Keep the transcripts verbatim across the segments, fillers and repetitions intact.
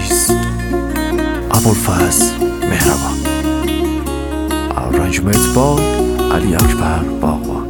نیست. ابوالفضل مهربان. ارنجمنت بای علی اکبر باغبان.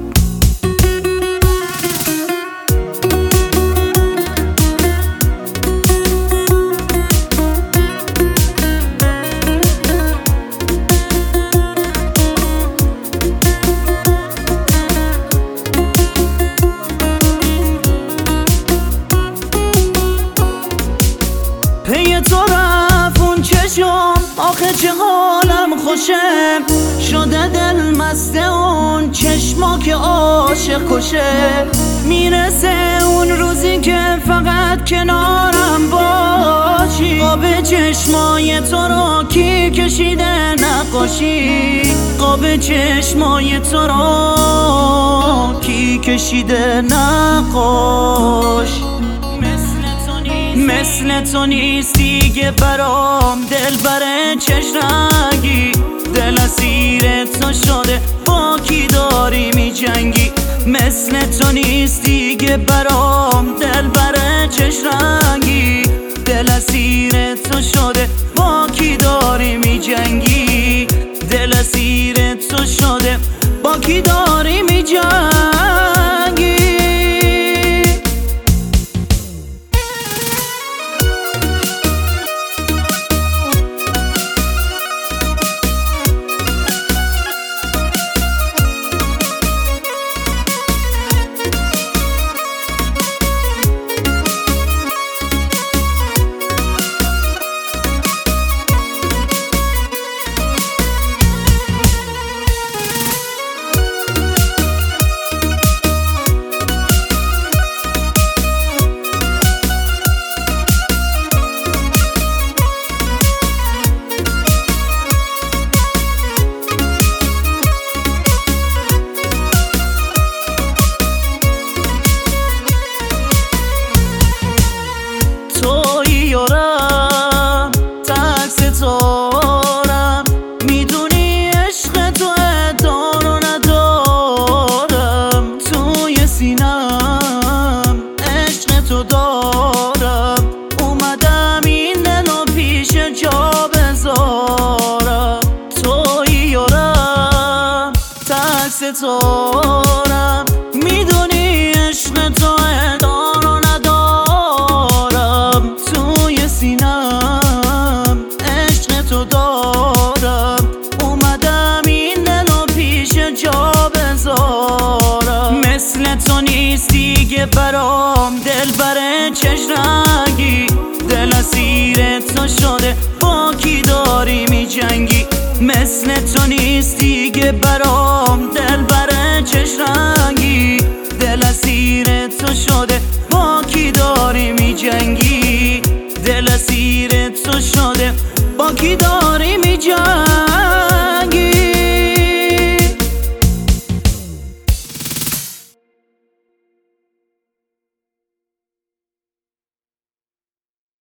پی تو رفت اون چشم، آخه چه حالم خوشه، شده دل مست اون چشما که عاشق کشه. میرسه اون روزی که فقط کنارم باشی، قاب چشمای تو رو کی کشیده نقاشی، قاب چشمای تو رو کی کشیده نقاش. مثل تو نیست دیگه برام دل بره چشرنگی، دل اسیر تو شده با کی داری می جنگی. مثل تو نیست دیگه برام دل بره چشرنگی، دل اسیر تو شده با کی داری می جنگی، دل اسیر تو شده با کی داری می جنگی. یارم تک ستارم، میدونی عشق تو دار و ندارم، توی سینم عشق تو دارم، اومدم این دلو پیش جا بذارم. توی یارم تک ستارم، میدونی عشق تو دار و ندارم، توی سینم عشق تو دارم، اومدم این دلو پیش جا بذارم. مثل تو نیست دیگه برام دل بره چشرنگی، دل اسیر تو شده با کی داری می جنگی. مثل تو نیست دیگه برام دل